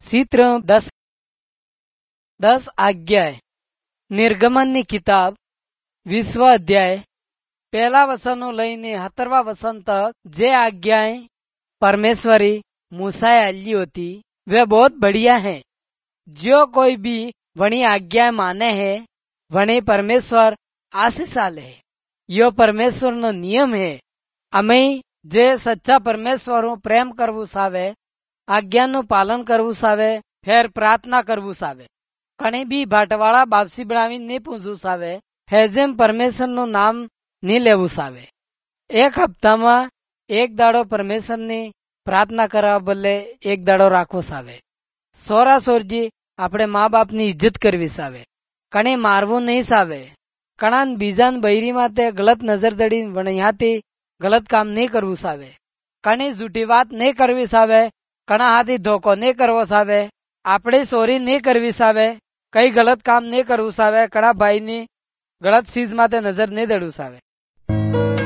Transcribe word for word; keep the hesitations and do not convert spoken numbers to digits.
ચિત્ર દસ દસ આજ્ઞાએ નિર્ગમનની કિતાબ વીસવા અધ્યાય પહેલા વસનો લઈને સત્તરવા વસન તક જે આજ્ઞાएं परमेश्वरी मूसा आली होती वे बहुत बढ़िया है। जो कोई भी वणी आज्ञा माने है वणी परमेश्वर आशीष आले है। यो परमेश्वर नो नियम है। अमे जे सच्चा परमेश्वर प्रेम करवू सावे आज्ञा नु पालन करवू सावे फेर प्रार्थना करवू सावे कणी भी भाटवाड़ा बापसी बनावी नहीं पूछू सावे हेजेम परमेश्वर नु नाम नहीं लेवू सावे। एक हफ्ता में एक दाड़ो परमेश्वर ने प्रार्थना करा बदले एक दाड़ो राखो सावे। सोरा सोरजी अपने माँ बाप की इज्जत करवी सावे कणी मारवू नहीं सावे। कणान बीजान बहिरी माते गलत नजर दड़ी वणियाती गलत काम नहीं करवू सावे। कणी झूठी बात नहीं करवी सावे। कणा हाथी धोखो नहीं करवो सावे। आपणे चोरी नहीं करवी सावे। कई गलत काम नहीं करवू सावे। कणा भाई नी गलत चीज माते नजर नहीं दड़ू सावे।